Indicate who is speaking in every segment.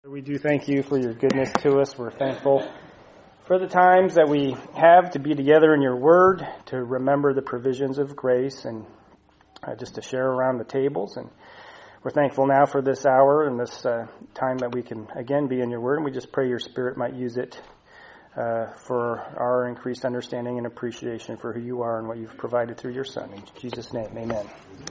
Speaker 1: We do thank you for your goodness to us. We're thankful for the times that we have to be together in your word, to remember the provisions of grace, and just to share around the tables. And we're thankful now for this hour and this time that we can again be in your word. And we just pray your Spirit might use it for our increased understanding and appreciation for who you are and what you've provided through your Son. In Jesus' name, amen.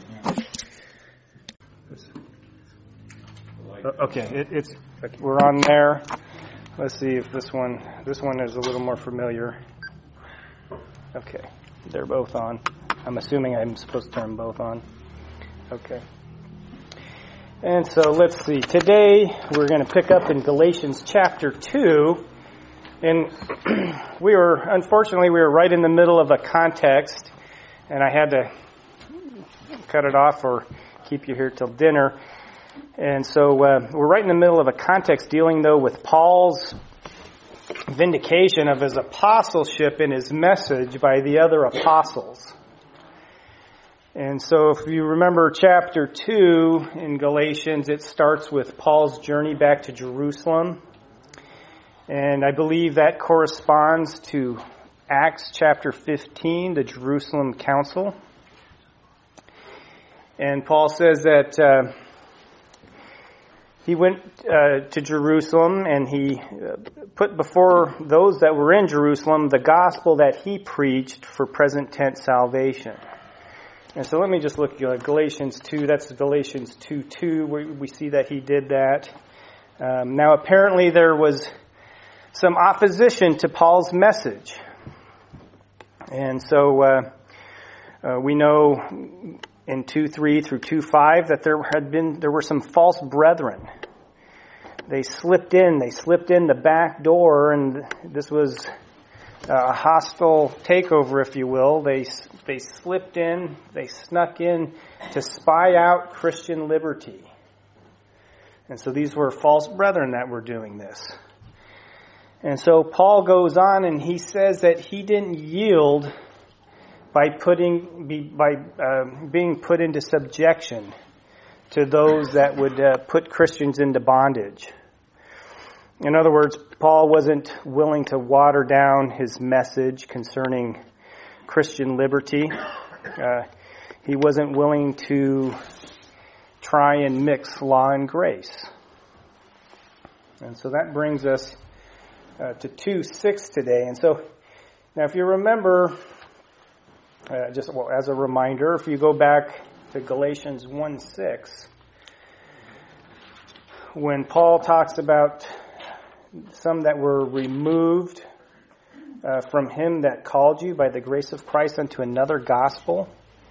Speaker 1: Okay, we're on there. Let's see if this one is a little more familiar. Okay, they're both on. I'm assuming I'm supposed to turn them both on. Okay. And so let's see. Today we're going to pick up in Galatians chapter 2. And we were right in the middle of a context, and I had to cut it off or keep you here till dinner. And so we're right in the middle of a context dealing, though, with Paul's vindication of his apostleship in his message by the other apostles. And so if you remember chapter 2 in Galatians, it starts with Paul's journey back to Jerusalem. And I believe that corresponds to Acts chapter 15, the Jerusalem Council. And Paul says that he went to Jerusalem and he put before those that were in Jerusalem the gospel that he preached for present tense salvation. And so let me just look at Galatians 2. That's Galatians 2:2. We see that he did that. Now apparently there was some opposition to Paul's message. And so we know in 2:3 through 2:5 that there were some false brethren. They slipped in the back door, and this was a hostile takeover, if you will. They slipped in, they snuck in to spy out Christian liberty. And so these were false brethren that were doing this. And so Paul goes on and he says that he didn't yield by being put into subjection to those that would put Christians into bondage. In other words, Paul wasn't willing to water down his message concerning Christian liberty. He wasn't willing to try and mix law and grace. And so that brings us to 2:6 today. And so now if you remember, as a reminder, if you go back to Galatians 1:6, when Paul talks about some that were removed from him that called you by the grace of Christ unto another gospel,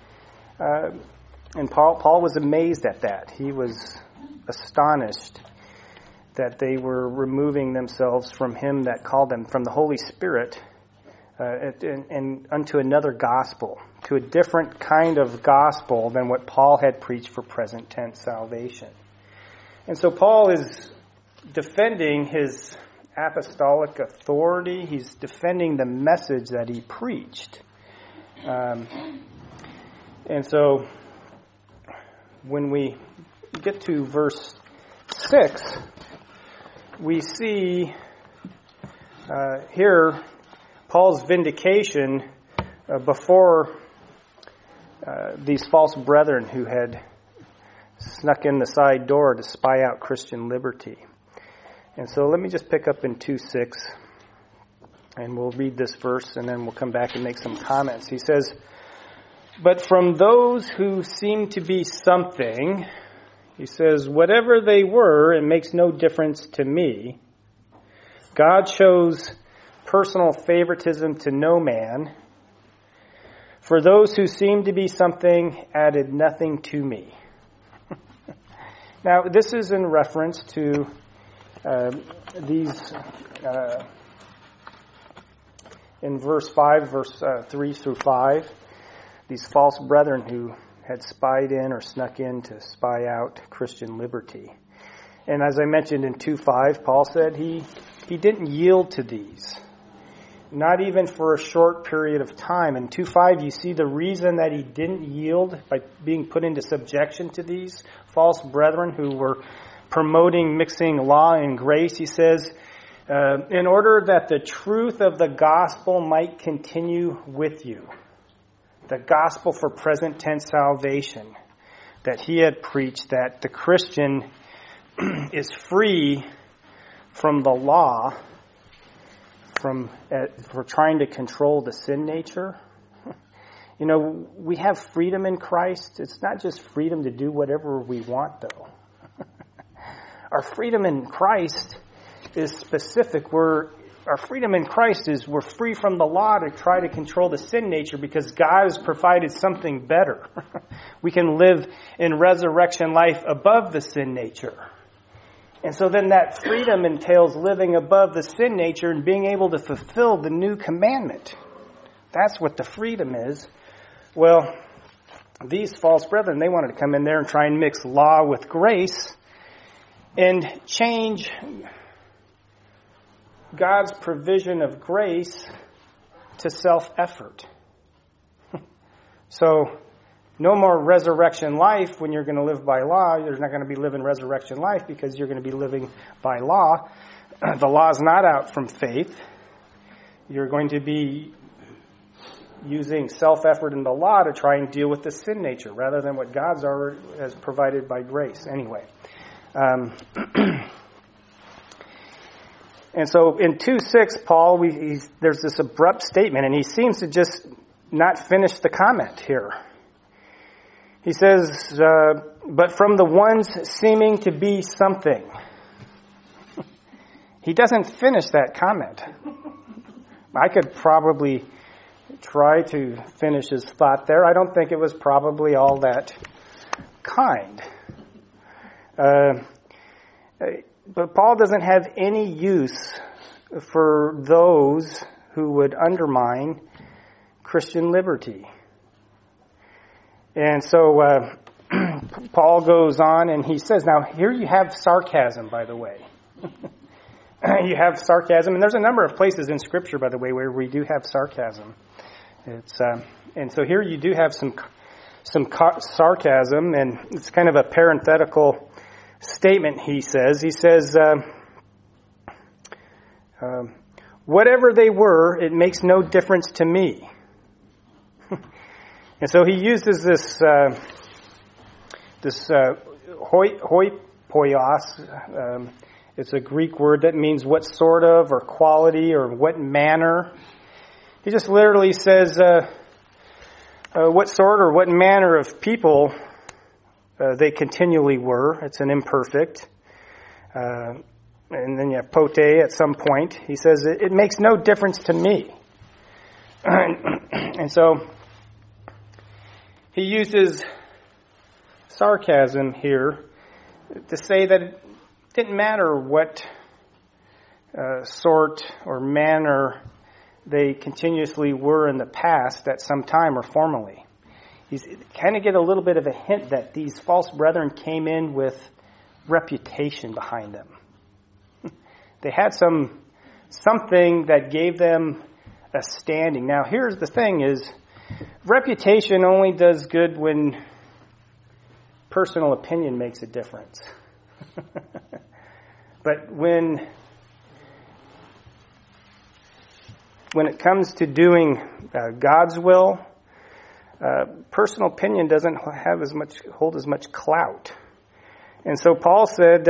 Speaker 1: and Paul was amazed at that. He was astonished that they were removing themselves from him that called them, from the Holy Spirit, and unto another gospel, to a different kind of gospel than what Paul had preached for present tense salvation. And so Paul is defending his apostolic authority. He's defending the message that he preached. And so when we get to verse 6, we see here Paul's vindication before these false brethren who had snuck in the side door to spy out Christian liberty. And so let me just pick up in 2:6, and we'll read this verse, and then we'll come back and make some comments. He says, "But from those who seem to be something," he says, "whatever they were, it makes no difference to me. God shows personal favoritism to no man. For those who seem to be something added nothing to me." Now, this is in reference to these, in verse 5, verse 3 through 5, these false brethren who had spied in or snuck in to spy out Christian liberty. And as I mentioned in 2:5, Paul said he didn't yield to these, not even for a short period of time. In 2:5, you see the reason that he didn't yield by being put into subjection to these false brethren who were promoting mixing law and grace. He says, in order that the truth of the gospel might continue with you, the gospel for present tense salvation that he had preached, that the Christian is free from the law, for trying to control the sin nature. You know, we have freedom in Christ. It's not just freedom to do whatever we want, though. Our freedom in Christ is specific. Our freedom in Christ is we're free from the law to try to control the sin nature because God has provided something better. We can live in resurrection life above the sin nature. And so then that freedom entails living above the sin nature and being able to fulfill the new commandment. That's what the freedom is. Well, these false brethren, they wanted to come in there and try and mix law with grace and change God's provision of grace to self-effort. So, no more resurrection life when you're going to live by law. You're not going to be living resurrection life because you're going to be living by law. The law is not out from faith. You're going to be using self-effort in the law to try and deal with the sin nature rather than what God's already has provided by grace. Anyway. And so in 2:6, Paul, there's this abrupt statement, and he seems to just not finish the comment here. He says, but from the ones seeming to be something. He doesn't finish that comment. I could probably try to finish his thought there. I don't think it was probably all that kind. But Paul doesn't have any use for those who would undermine Christian liberty. And so Paul goes on and he says, now here you have sarcasm, by the way. You have sarcasm, and there's a number of places in Scripture, by the way, where we do have sarcasm. And so here you do have some sarcasm, and it's kind of a parenthetical statement. He says, whatever they were, it makes no difference to me. And so he uses this hoi poios. It's a Greek word that means what sort of, or quality, or what manner. He just literally says what sort or what manner of people they continually were. It's an imperfect. And then you have pote at some point. He says, it makes no difference to me. And so he uses sarcasm here to say that it didn't matter what sort or manner they continuously were in the past at some time or formerly. He's kind of get a little bit of a hint that these false brethren came in with reputation behind them. They had something that gave them a standing. Now, here's the thing is, reputation only does good when personal opinion makes a difference. But when it comes to doing God's will, personal opinion doesn't hold as much clout. And so Paul said,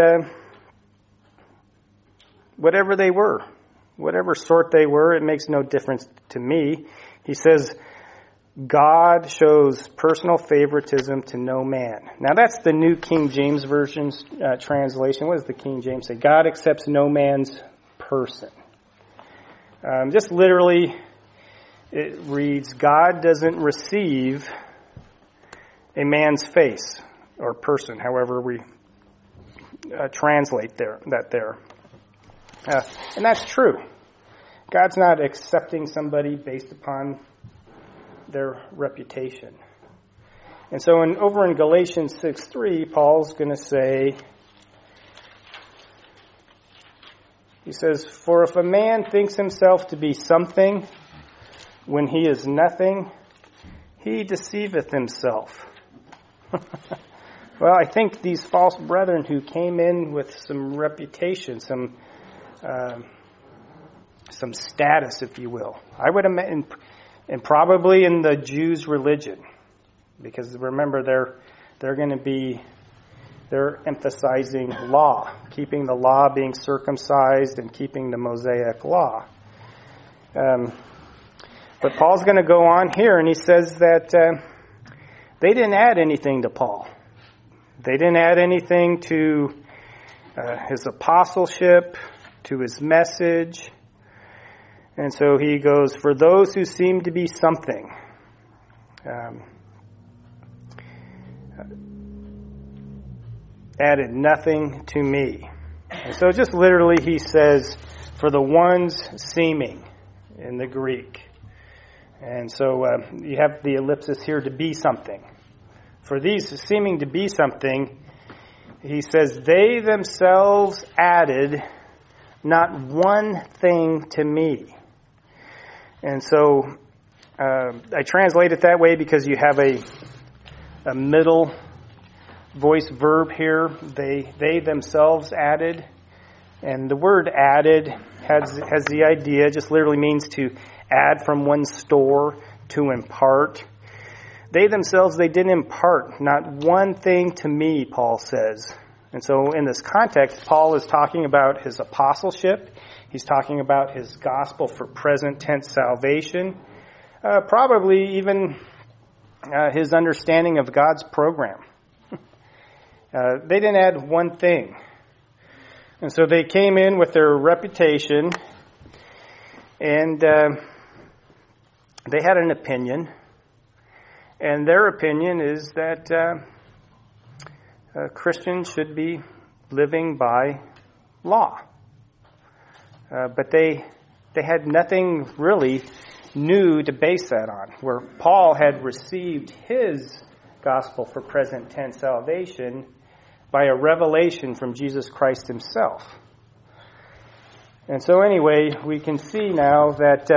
Speaker 1: whatever they were, whatever sort they were, it makes no difference to me. He says, God shows personal favoritism to no man. Now that's the New King James Version's translation. What does the King James say? God accepts no man's person. Just literally, it reads, God doesn't receive a man's face or person, however we translate that there. And that's true. God's not accepting somebody based upon their reputation. And so over in Galatians 6:3, Paul's going to say, he says, for if a man thinks himself to be something when he is nothing, he deceiveth himself. Well, I think these false brethren who came in with some reputation, some status, if you will. I would imagine, and probably in the Jews' religion, because remember they're emphasizing law, keeping the law, being circumcised, and keeping the Mosaic law. But Paul's going to go on here, and he says that they didn't add anything to Paul. They didn't add anything to his apostleship, to his message. And so he goes, for those who seem to be something, added nothing to me. And so just literally he says, for the ones seeming in the Greek. And so you have the ellipsis here, to be something. For these seeming to be something, he says, they themselves added not one thing to me. And so I translate it that way because you have a middle voice verb here. They themselves added. And the word added has the idea, just literally means to add from one's store, to impart. They themselves, they didn't impart not one thing to me, Paul says. And so in this context, Paul is talking about his apostleship. He's talking about his gospel for present tense salvation. Probably even his understanding of God's program. They didn't add one thing. And so they came in with their reputation, and they had an opinion. And their opinion is that Christians should be living by law. But they had nothing really new to base that on. Where Paul had received his gospel for present tense salvation by a revelation from Jesus Christ himself. And so anyway, we can see now that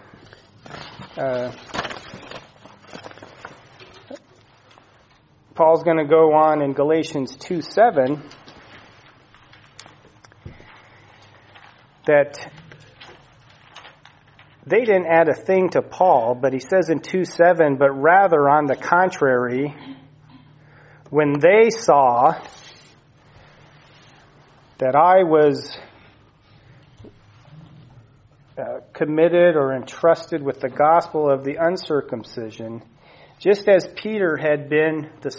Speaker 1: Paul's going to go on in Galatians 2:7 that they didn't add a thing to Paul, but he says in 2:7, but rather on the contrary, when they saw that I was committed or entrusted with the gospel of the uncircumcision, just as Peter had been the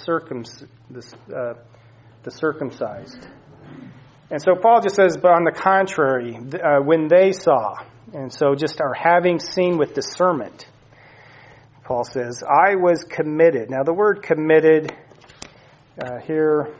Speaker 1: circumcised. And so Paul just says, but on the contrary, when they saw, and so just our having seen with discernment, Paul says, I was committed. Now the word committed here,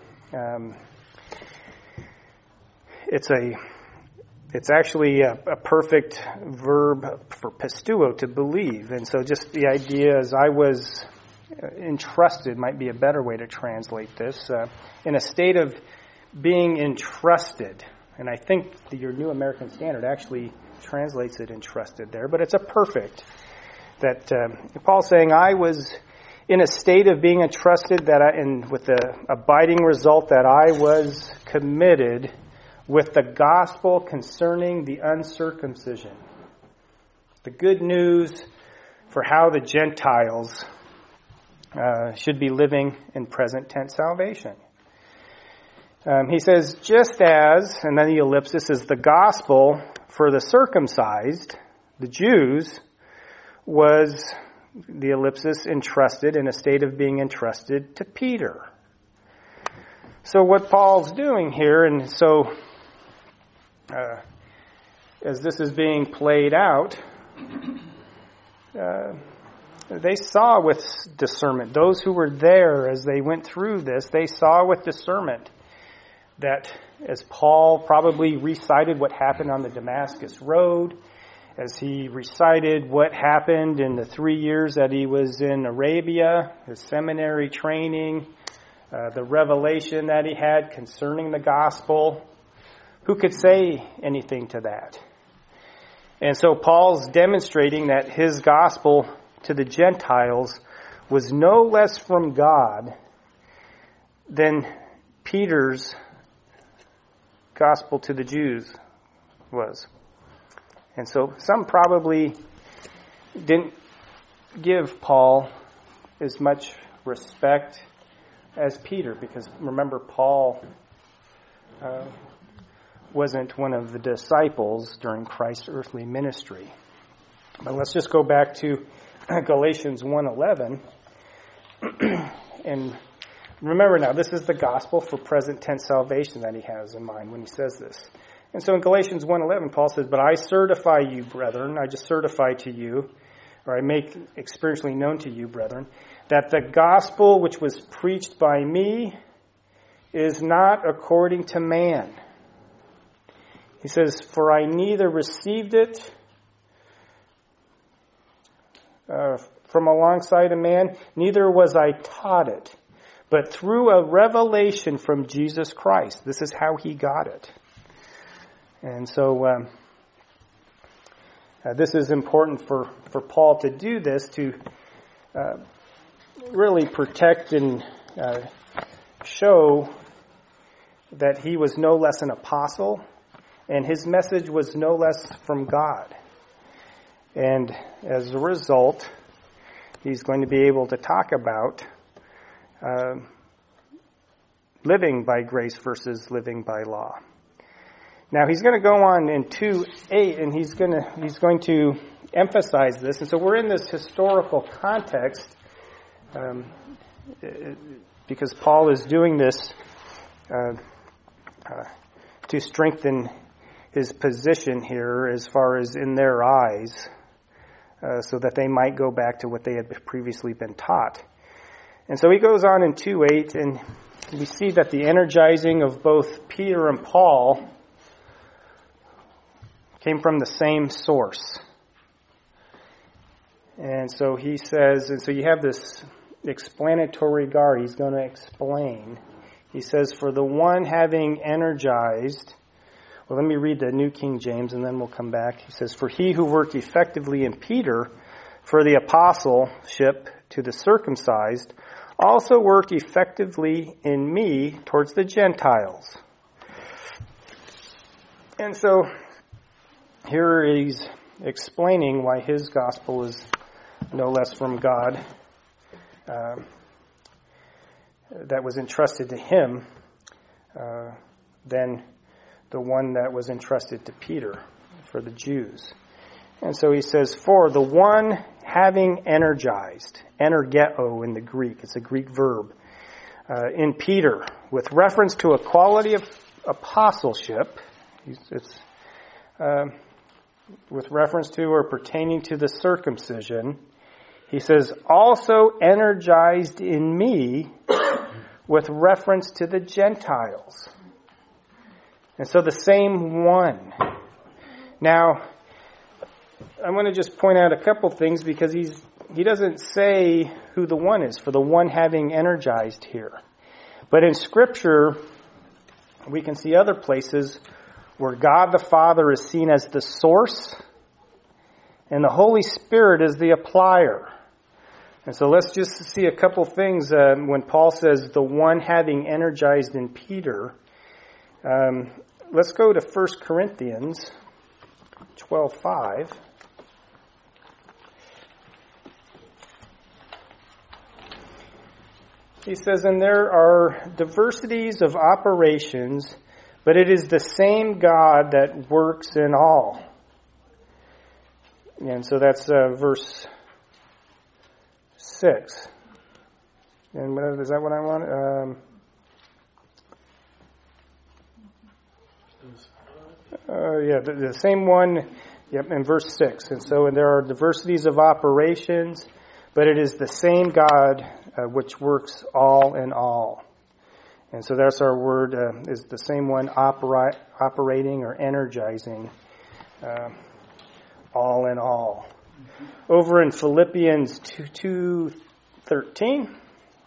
Speaker 1: it's actually a perfect verb for pisteuo, to believe. And so just the idea is I was entrusted might be a better way to translate this. In a state of being entrusted. And I think your New American Standard actually translates it entrusted there. But it's a perfect. That Paul's saying I was in a state of being entrusted and with the abiding result that I was committed with the gospel concerning the uncircumcision. The good news for how the Gentiles should be living in present tense salvation. He says, just as, and then the ellipsis is the gospel for the circumcised, the Jews, was the ellipsis entrusted in a state of being entrusted to Peter. So what Paul's doing here, and so as this is being played out, they saw with discernment. Those who were there as they went through this, they saw with discernment that as Paul probably recited what happened on the Damascus Road, as he recited what happened in the 3 years that he was in Arabia, his seminary training, the revelation that he had concerning the gospel, who could say anything to that? And so Paul's demonstrating that his gospel to the Gentiles was no less from God than Peter's gospel to the Jews was. And so some probably didn't give Paul as much respect as Peter, because remember, Paul wasn't one of the disciples during Christ's earthly ministry. But let's just go back to Galatians 1:11. And remember now, this is the gospel for present tense salvation that he has in mind when he says this. And so in Galatians 1:11, Paul says, "But I certify you, brethren," I just certify to you, or I make experientially known to you, brethren, "that the gospel which was preached by me is not according to man." He says, "For I neither received it from alongside a man, neither was I taught it, but through a revelation from Jesus Christ." This is how he got it. And so this is important for Paul to do this, to really protect and show that he was no less an apostle, and his message was no less from God. And as a result, he's going to be able to talk about living by grace versus living by law. Now he's going to go on in 2:8, and he's going to emphasize this. And so we're in this historical context because Paul is doing this to strengthen his position here as far as in their eyes, so that they might go back to what they had previously been taught. And so he goes on in 2:8, and we see that the energizing of both Peter and Paul came from the same source. And so he says, and so you have this explanatory guard. He's going to explain. He says, "For the one having energized," well, let me read the New King James and then we'll come back. He says, "For he who worked effectively in Peter for the apostleship to the circumcised also worked effectively in me towards the Gentiles." And so here he's explaining why his gospel is no less from God, that was entrusted to him, than the one that was entrusted to Peter for the Jews. And so he says, "For the one having energized," energeo in the Greek, it's a Greek verb, in Peter, with reference to a quality of apostleship, it's with reference to or pertaining to the circumcision, he says, "also energized in me with reference to the Gentiles." And so the same one. Now, I want to just point out a couple things, because he doesn't say who the one is, for the one having energized here. But in Scripture, we can see other places where God the Father is seen as the source and the Holy Spirit is the applier. And so let's just see a couple things when Paul says the one having energized in Peter. Let's go to 1 Corinthians 12:5. He says, "And there are diversities of operations, but it is the same God that works in all." And so that's verse 6. And is that what I want? The same one, in verse 6. And so, "And there are diversities of operations, but it is the same God which works all in all." And so that's our word, is the same one operating or energizing all in all. Over in Philippians 2:13.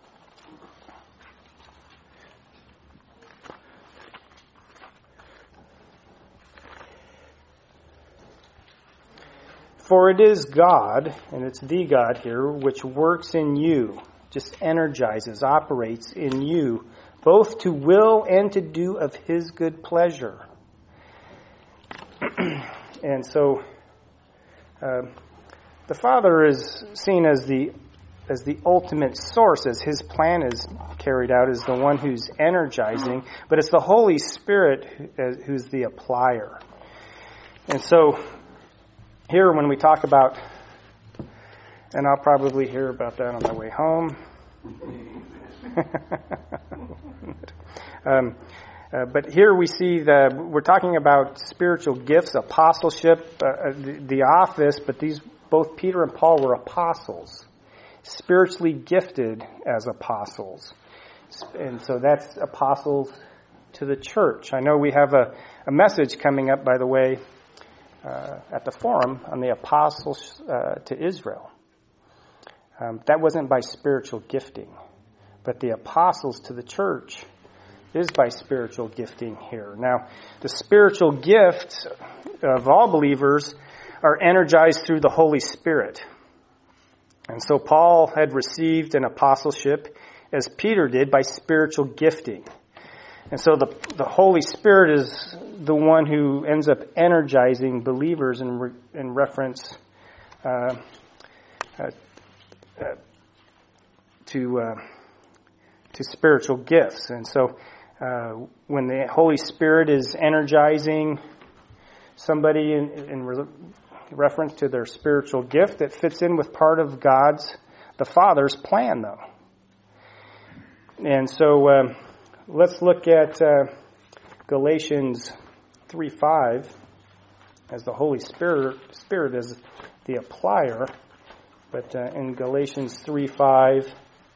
Speaker 1: "For it is God," and it's the God here, "which works in you," just energizes, operates in you, both to will and to do of his good pleasure. And so the Father is seen as the ultimate source, as his plan is carried out, as the one who's energizing, but it's the Holy Spirit who's the applier. And so here when we talk about, and I'll probably hear about that on my way home, but here we see we're talking about spiritual gifts, apostleship, the office, but both Peter and Paul were apostles, spiritually gifted as apostles. And so that's apostles to the church. I know we have a message coming up, by the way, at the forum on the apostles to Israel. That wasn't by spiritual gifting, but the apostles to the church is by spiritual gifting here. Now, the spiritual gifts of all believers are energized through the Holy Spirit. And so Paul had received an apostleship, as Peter did, by spiritual gifting. And so the Holy Spirit is the one who ends up energizing believers in reference to spiritual gifts. And so when the Holy Spirit is energizing somebody in reference to their spiritual gift, it fits in with part of the Father's plan, though. And so let's look at Galatians 3:5 as the Holy Spirit is the applier. But in Galatians 3:5,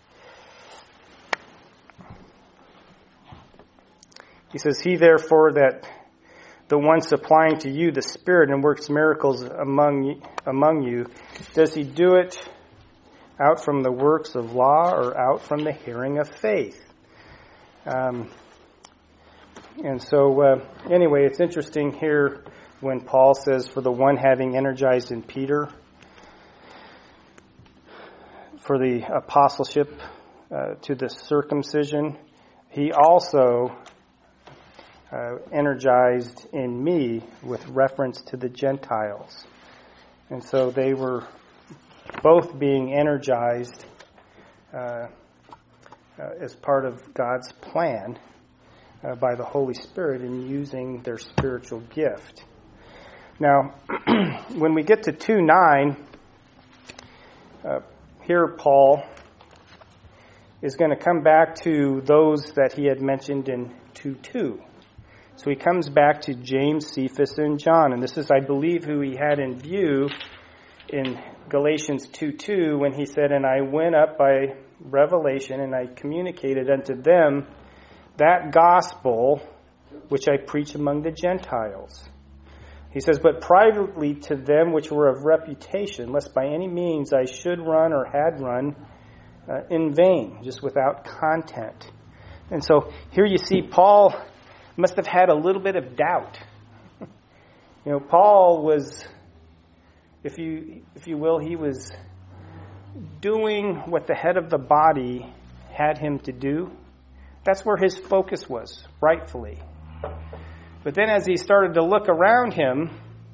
Speaker 1: he says, "He therefore that the one supplying to you the Spirit and works miracles among you, does he do it out from the works of law or out from the hearing of faith?" And so, anyway, it's interesting here when Paul says, "For the one having energized in Peter for the apostleship to the circumcision, he also energized in me with reference to the Gentiles." And so they were both being energized as part of God's plan by the Holy Spirit in using their spiritual gift. Now, when we get to 2:9, here Paul is going to come back to those that he had mentioned in 2:2. So he comes back to James, Cephas, and John. And this is, I believe, who he had in view in Galatians 2:2 when he said, "And I went up by revelation, and I communicated unto them that gospel which I preach among the Gentiles." He says, "But privately to them which were of reputation, lest by any means I should run or had run in vain," just without content. And so here you see Paul must have had a little bit of doubt. You know, Paul was, if you will, he was doing what the head of the body had him to do. That's where his focus was, rightfully. But then as he started to look around him,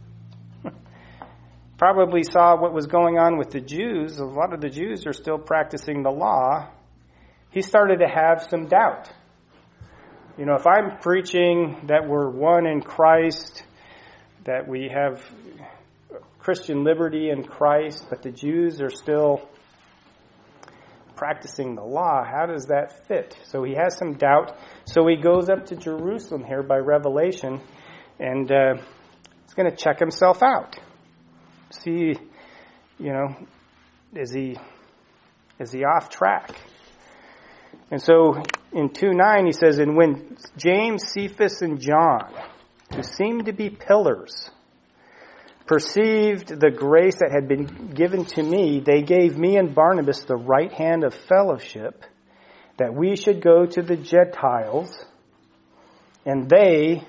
Speaker 1: probably saw what was going on with the Jews. A lot of the Jews are still practicing the law. He started to have some doubt. You know, if I'm preaching that we're one in Christ, that we have Christian liberty in Christ, but the Jews are still practicing the law, how does that fit? So he has some doubt. So he goes up to Jerusalem here by revelation, and he's going to check himself out. See, you know, is he off track? And so in 2:9 he says, "And when James, Cephas, and John, who seemed to be pillars, perceived the grace that had been given to me, they gave me and Barnabas the right hand of fellowship, that we should go to the Gentiles, and they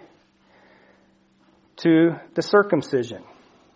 Speaker 1: to the circumcision."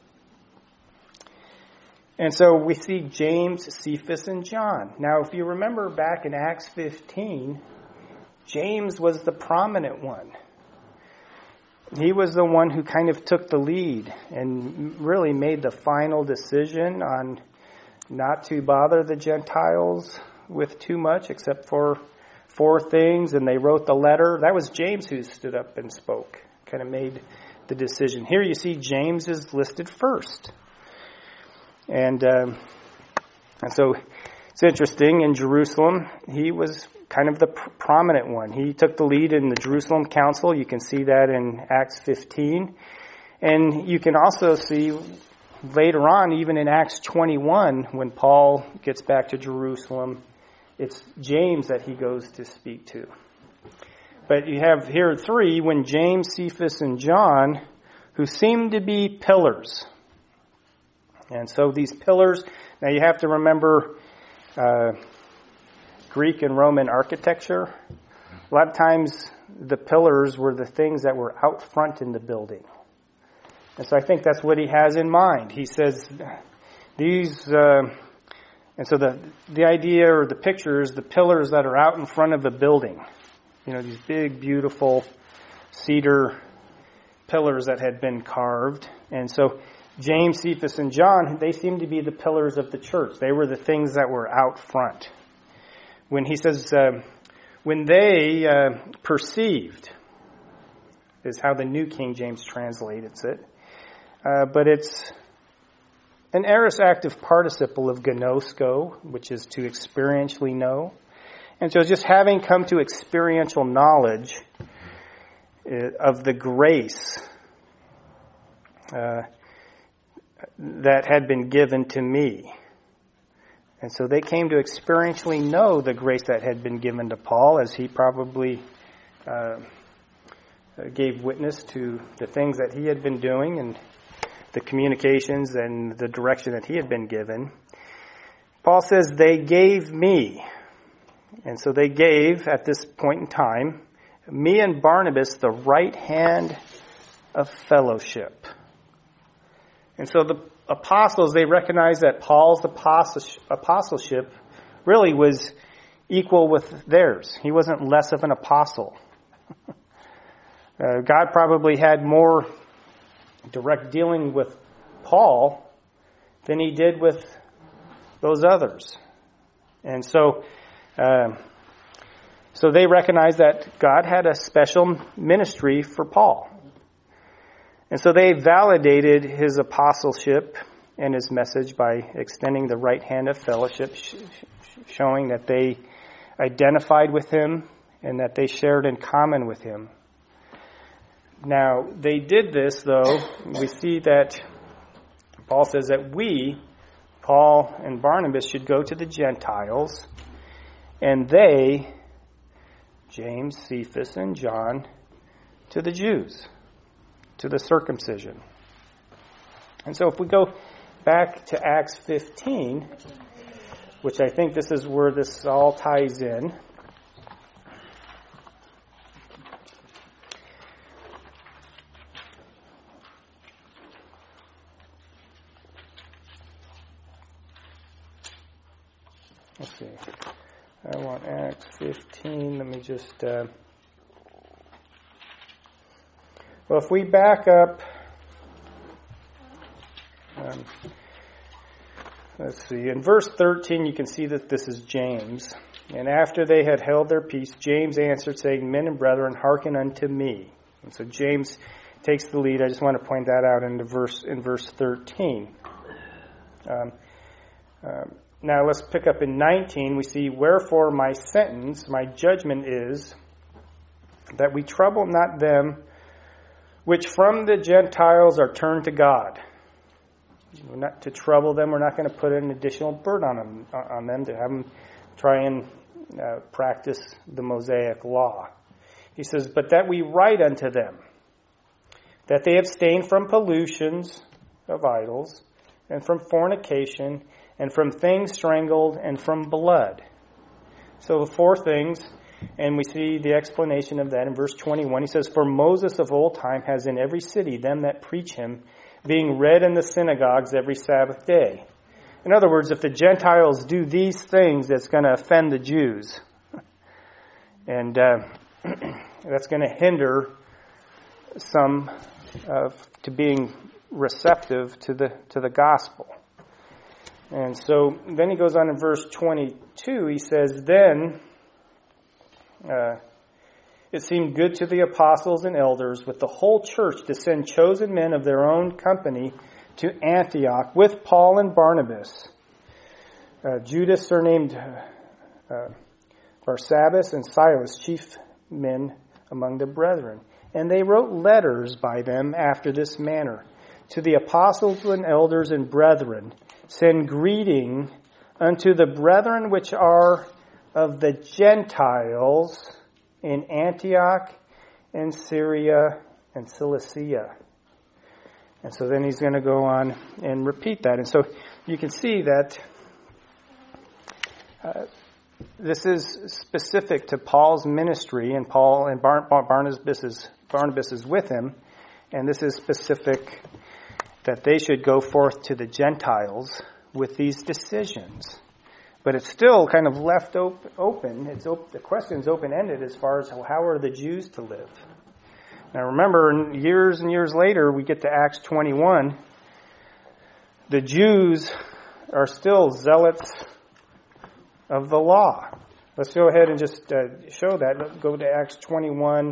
Speaker 1: And so we see James, Cephas, and John. Now, if you remember back in Acts 15, James was the prominent one. He was the one who kind of took the lead and really made the final decision on not to bother the Gentiles with too much, except for 4 things, and they wrote the letter. That was James who stood up and spoke, kind of made the decision. Here you see James is listed first. And so it's interesting, in Jerusalem, he was kind of the prominent one. He took the lead in the Jerusalem Council. You can see that in Acts 15. And you can also see later on, even in Acts 21, when Paul gets back to Jerusalem, it's James that he goes to speak to. But you have here 3, when James, Cephas, and John, who seem to be pillars. And so these pillars, now you have to remember Greek and Roman architecture. A lot of times the pillars were the things that were out front in the building. And so I think that's what he has in mind. He says these, and so the idea or the picture is the pillars that are out in front of a building. You know, these big, beautiful cedar pillars that had been carved. And so James, Cephas, and John, they seem to be the pillars of the church. They were the things that were out front. When he says, when they perceived, is how the New King James translates it. But it's an aorist active participle of gnosko, which is to experientially know. And so just having come to experiential knowledge of the grace that had been given to me. And so they came to experientially know the grace that had been given to Paul, as he probably gave witness to the things that he had been doing and the communications and the direction that he had been given. Paul says, they gave me. And so they gave, at this point in time, me and Barnabas the right hand of fellowship. And so the apostles, they recognized that Paul's apostleship really was equal with theirs. He wasn't less of an apostle. God probably had more direct dealing with Paul than he did with those others. And so they recognized that God had a special ministry for Paul. And so they validated his apostleship and his message by extending the right hand of fellowship, showing that they identified with him and that they shared in common with him. Now, they did this, though. We see that Paul says that we, Paul and Barnabas, should go to the Gentiles, and they, James, Cephas, and John, to the Jews, to the circumcision. And so if we go back to Acts 15, which I think this is where this all ties in. Let's see. I want Acts 15. Let me just... Well, if we back up... let's see. In verse 13, you can see that this is James. And after they had held their peace, James answered, saying, Men and brethren, hearken unto me. And so James takes the lead. I just want to point that out in verse 13. Now let's pick up in 19. We see, Wherefore my sentence, my judgment is, that we trouble not them which from the Gentiles are turned to God. We're not to trouble them. We're not going to put an additional burden on them to have them try and practice the Mosaic law. He says, But that we write unto them, that they abstain from pollutions of idols, and from fornication, and from things strangled, and from blood. So the 4 things, and we see the explanation of that in verse 21. He says, For Moses of old time has in every city them that preach him, being read in the synagogues every Sabbath day. In other words, if the Gentiles do these things, it's going to offend the Jews. And that's going to hinder some to being receptive to the gospel. And so then he goes on in verse 22, he says, Then it seemed good to the apostles and elders with the whole church to send chosen men of their own company to Antioch with Paul and Barnabas. Judas, surnamed Barsabbas, and Silas, chief men among the brethren. And they wrote letters by them after this manner. To the apostles and elders and brethren, send greeting unto the brethren which are of the Gentiles in Antioch and Syria and Cilicia. And so then he's going to go on and repeat that. And so you can see that this is specific to Paul's ministry, and Paul and Barnabas is with him. And this is specific that they should go forth to the Gentiles with these decisions. But it's still kind of left open. The question's open-ended as far as how are the Jews to live. Now remember, years and years later, we get to Acts 21. The Jews are still zealots of the law. Let's go ahead and just show that. Let's go to Acts 21.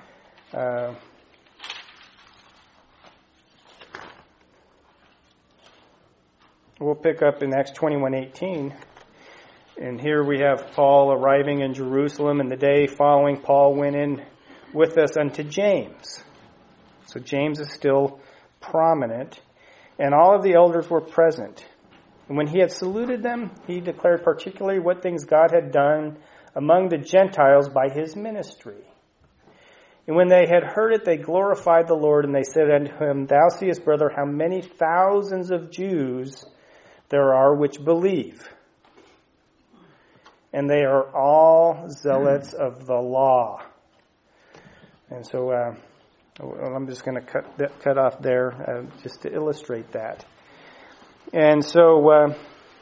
Speaker 1: We'll pick up in Acts 21:18. And here we have Paul arriving in Jerusalem, and the day following Paul went in with us unto James. So James is still prominent. And all of the elders were present. And when he had saluted them, he declared particularly what things God had done among the Gentiles by his ministry. And when they had heard it, they glorified the Lord, and they said unto him, Thou seest, brother, how many thousands of Jews there are which believe. And they are all zealots of the law. And so I'm just going to cut off there just to illustrate that. And so,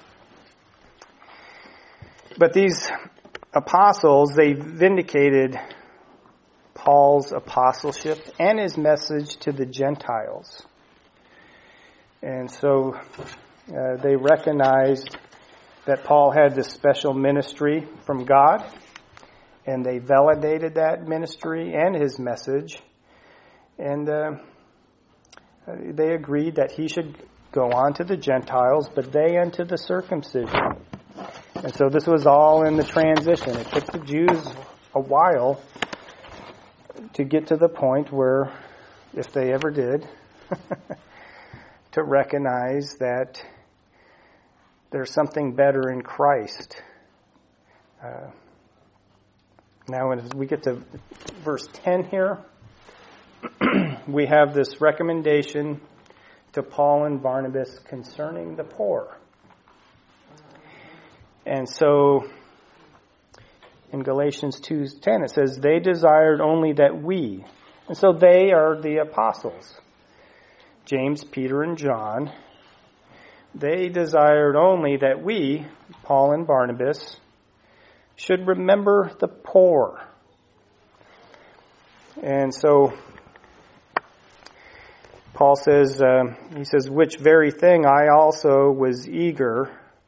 Speaker 1: but these apostles, they vindicated Paul's apostleship and his message to the Gentiles. And so they recognized that Paul had this special ministry from God, and they validated that ministry and his message, and they agreed that he should go on to the Gentiles, but they unto the circumcision. And so this was all in the transition. It took the Jews a while to get to the point where, if they ever did, to recognize that there's something better in Christ. Now, as we get to verse 10 here, we have this recommendation to Paul and Barnabas concerning the poor. And so, in Galatians 2:10, it says, They desired only that we, and so they are the apostles, James, Peter, and John. They desired only that we, Paul and Barnabas, should remember the poor. And so Paul says, which very thing I also was eager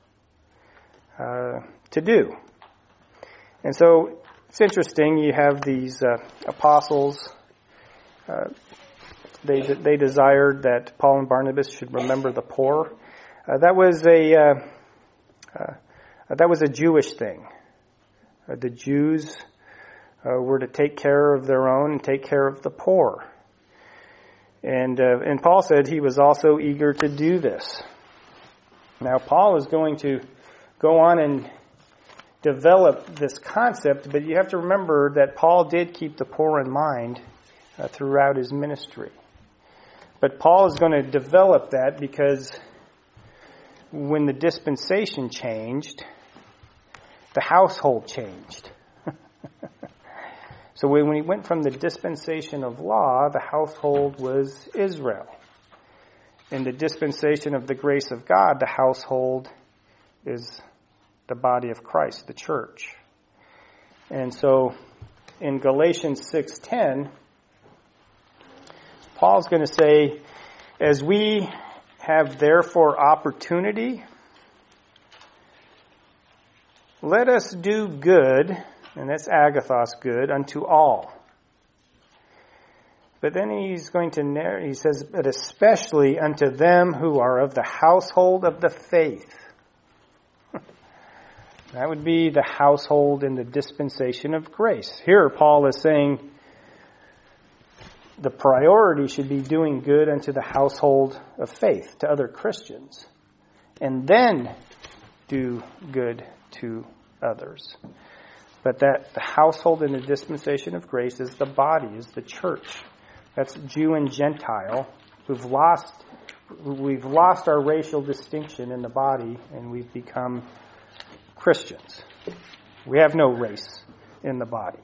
Speaker 1: to do. And so it's interesting, you have these apostles, they desired that Paul and Barnabas should remember the poor. That was a Jewish thing. The Jews were to take care of their own and take care of the poor. And Paul said he was also eager to do this. Now Paul is going to go on and develop this concept, but you have to remember that Paul did keep the poor in mind throughout his ministry. But Paul is going to develop that because when the dispensation changed, the household changed. So when he went from the dispensation of law, the household was Israel. In the dispensation of the grace of God, the household is the body of Christ, the church. And so in Galatians 6:10, Paul's going to say, as we have therefore opportunity, let us do good, and that's agathos good, unto all. But then he's going to he says, but especially unto them who are of the household of the faith. That would be the household in the dispensation of grace. Here Paul is saying the priority should be doing good unto the household of faith, to other Christians, and then do good to others. But that the household in the dispensation of grace is the body, is the church. That's Jew and Gentile. We've lost our racial distinction in the body, and we've become Christians. We have no race in the body.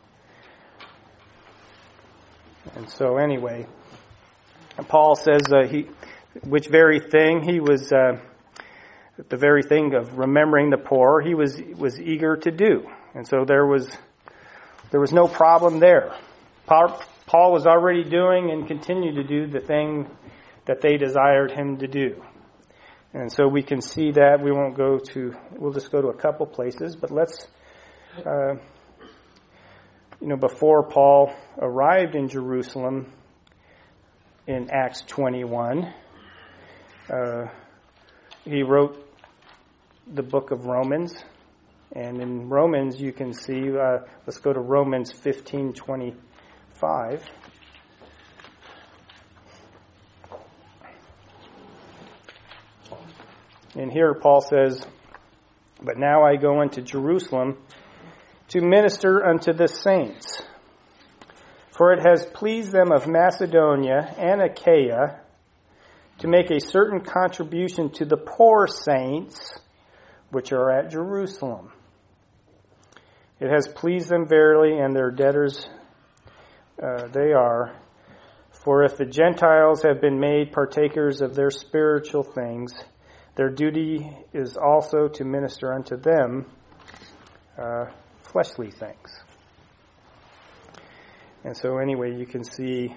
Speaker 1: And so anyway, Paul says which very thing he was, the very thing of remembering the poor, he was eager to do. And so there was no problem there. Paul was already doing and continued to do the thing that they desired him to do. And so we can see that. We'll just go to a couple places, but let's, before Paul arrived in Jerusalem in Acts 21, he wrote the book of Romans. And in Romans, you can see, let's go to Romans 15:25. And here Paul says, but now I go unto Jerusalem to minister unto the saints. For it has pleased them of Macedonia and Achaia to make a certain contribution to the poor saints which are at Jerusalem. It has pleased them verily, and their debtors they are. For if the Gentiles have been made partakers of their spiritual things, their duty is also to minister unto them fleshly things. And so anyway, you can see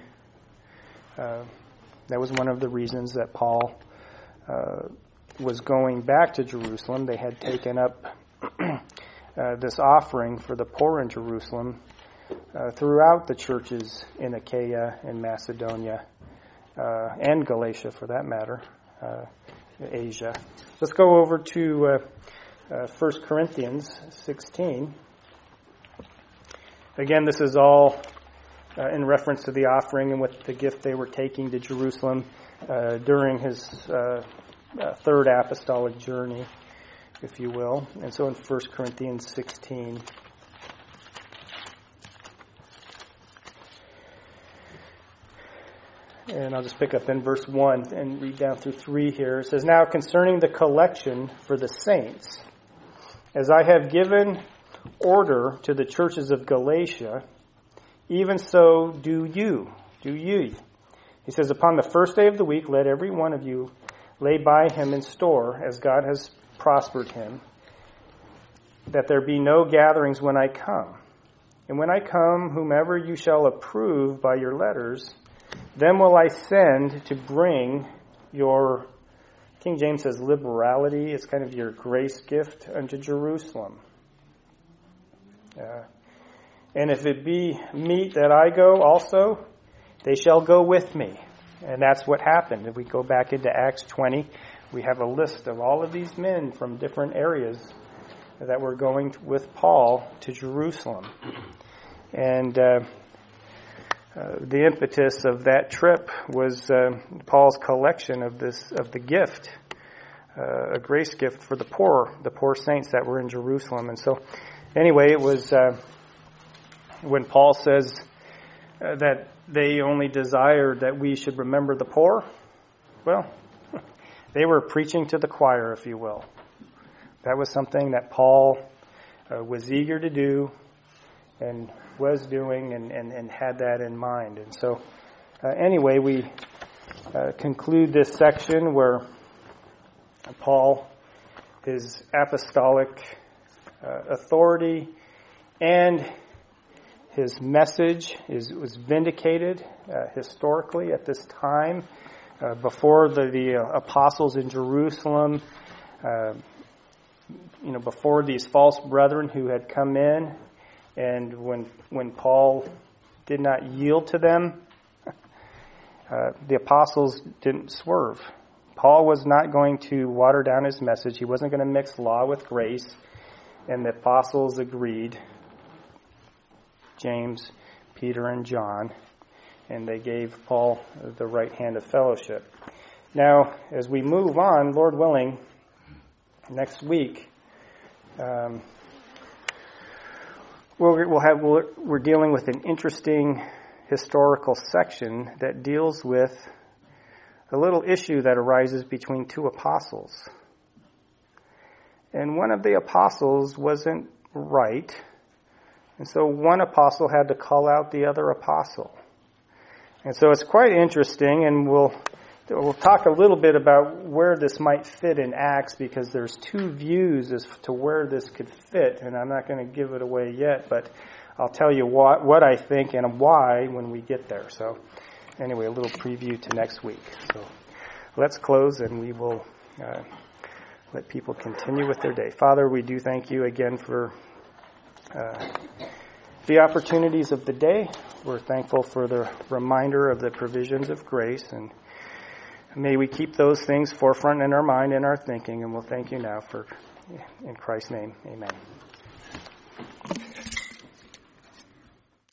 Speaker 1: that was one of the reasons that Paul was going back to Jerusalem. They had taken up this offering for the poor in Jerusalem throughout the churches in Achaia and Macedonia and Galatia, for that matter, Asia. Let's go over to 1 Corinthians 16. Again, this is all in reference to the offering and with the gift they were taking to Jerusalem during his third apostolic journey, if you will. And so in 1 Corinthians 16, and I'll just pick up in verse 1 and read down through 3 here. It says, now concerning the collection for the saints, as I have given order to the churches of Galatia, even so do ye. He says, upon the first day of the week, let every one of you lay by him in store, as God has prospered him, that there be no gatherings when I come. And when I come, whomever you shall approve by your letters, them will I send to bring your, King James says liberality, it's kind of your grace gift unto Jerusalem. And if it be meet that I go also, they shall go with me. And that's what happened. If we go back into Acts 20, we have a list of all of these men from different areas that were going with Paul to Jerusalem. And the impetus of that trip was Paul's collection of the gift, a grace gift for the poor saints that were in Jerusalem. And so, anyway, it was when Paul says that they only desired that we should remember the poor. Well, they were preaching to the choir, if you will. That was something that Paul was eager to do and was doing and had that in mind. And so, anyway, we conclude this section where Paul, his apostolic authority and His message was vindicated historically at this time. Before the apostles in Jerusalem, before these false brethren who had come in, and when Paul did not yield to them, the apostles didn't swerve. Paul was not going to water down his message. He wasn't going to mix law with grace, and the apostles agreed. James, Peter, and John, and they gave Paul the right hand of fellowship. Now, as we move on, Lord willing, next week, we're dealing with an interesting historical section that deals with a little issue that arises between two apostles. And one of the apostles wasn't right, and so one apostle had to call out the other apostle. And so it's quite interesting, and we'll talk a little bit about where this might fit in Acts, because there's two views as to where this could fit, and I'm not going to give it away yet, but I'll tell you what I think and why when we get there. So anyway, a little preview to next week. So let's close, and we will let people continue with their day. Father, we do thank you again for the opportunities of the day. We're thankful for the reminder of the provisions of grace, and may we keep those things forefront in our mind and our thinking, and we'll thank you now in Christ's name. Amen.